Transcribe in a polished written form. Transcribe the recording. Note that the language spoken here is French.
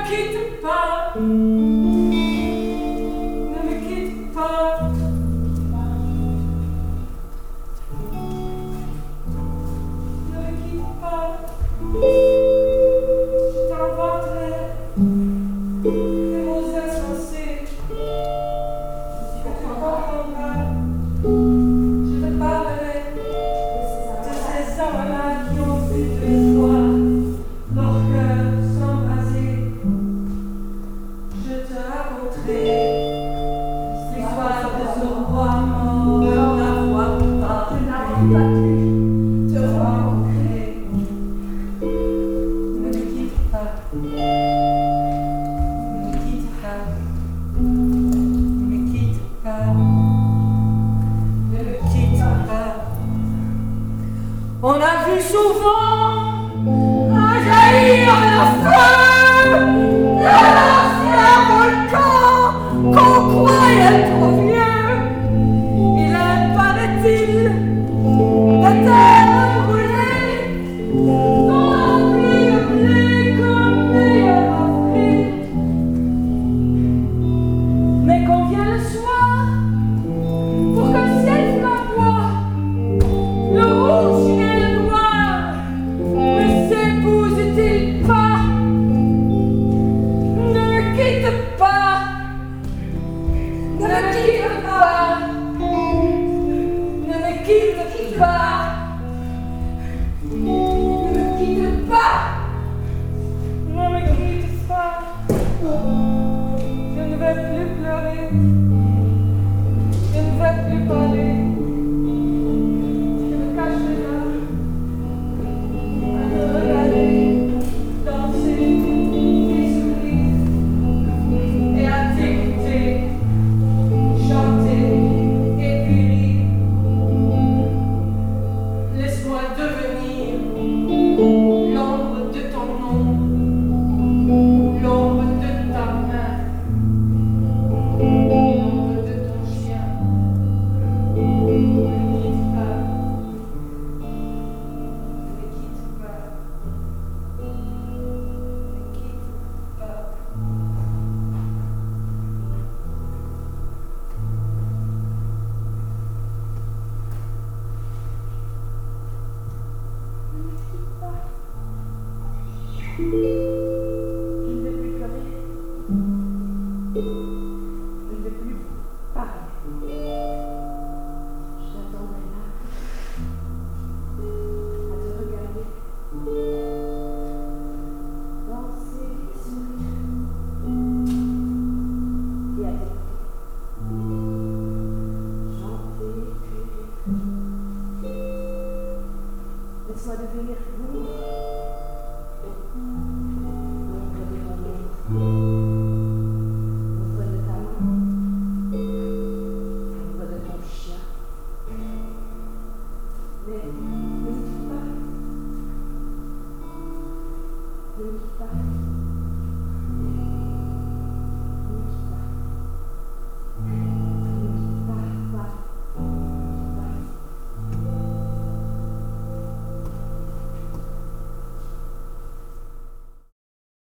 quitte pas. Ne me quitte pas. Ne me quitte pas. Je t'inventerai des mots insensés que tu comprendras. Je te parlerai de ces hommes-là qui ont vu de toi leur cœur s'embraser. Je te raconterai l'histoire de ce roi mort d'avoir pas pu te rencontrer. Ne me quitte pas. Ne me quitte pas. Ne me quitte pas. Ne me quitte pas. On a vu souvent jaillir le feu de l'ancien volcan qu'on croyait trop vieux. Il est, paraît-il, de terre brûlée dont la pluie blée comme meilleur avril. Mais quand vient le soir, pour que le ciel flamboie, le rouge et le noir ne s'épousent-ils pas? Ne me quitte pas. Ne me quitte pas. Ne me quitte pas. Ne me quitte pas. Ne me quitte pas. Je ne vais plus pleurer. Je ne vais plus parler. Je me cacherai là. À te regarder, danser, et sourire. Et à t'écouter, chanter et puis rire. Laisse-moi devenir l'ombre de ton nom, l'ombre de ta main, l'ombre de ton chien. Ne me quitte pas. Ne me quitte pas. Ne me quitte pas. Je ne vais plus pleurer. Je ne vais plus parler. Je t'attendrai là, à te regarder, danser, sourire, et à t'écouter, chanter, puis laisse-moi devenir lourd. L'ombre de ton ombre, l'ombre de ta main, l'ombre de ton chien. Mais ne me quitte pas. Ne me quitte pas.